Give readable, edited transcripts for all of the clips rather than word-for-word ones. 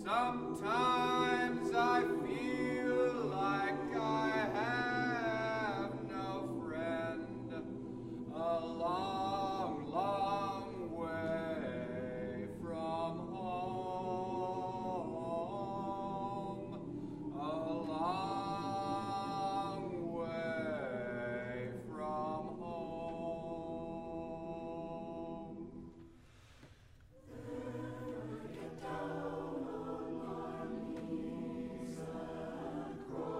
Sometimes I feel like I have no friend. A long, long way from home. A long way from home. Get down on my knees and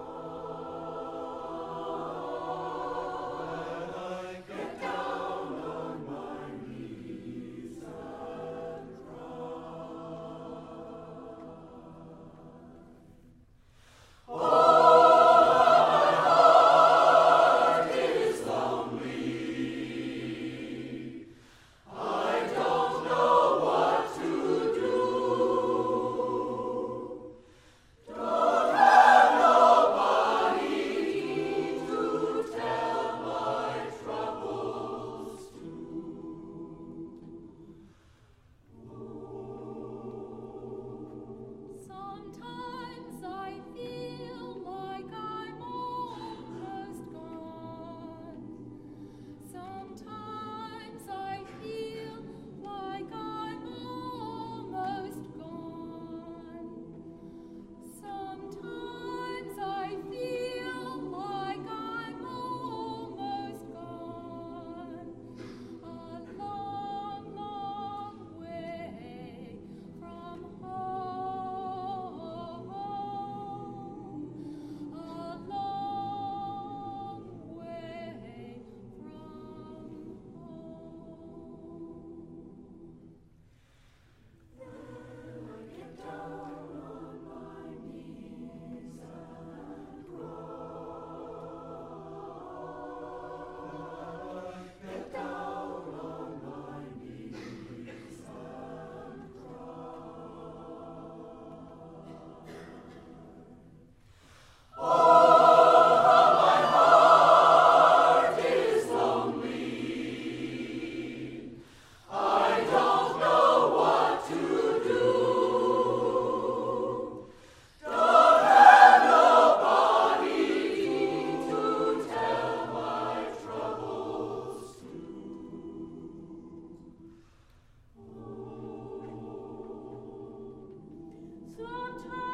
cry. Get down on my knees and cry. Oh, my heart is lonely. I don't know what to do. Don't have nobody to tell my troubles to. Sometimes I feel like I'm almost gone. Sometimes I feel like I'm almost gone. Sometimes I feel like I'm almost gone. A long, long way from home. A long way from home. Get down on my knees and cry. Get down on my knees and cry. Oh, how my heart is lonely. I don't know what to do. Don't have nobody to tell my troubles to. Sometimes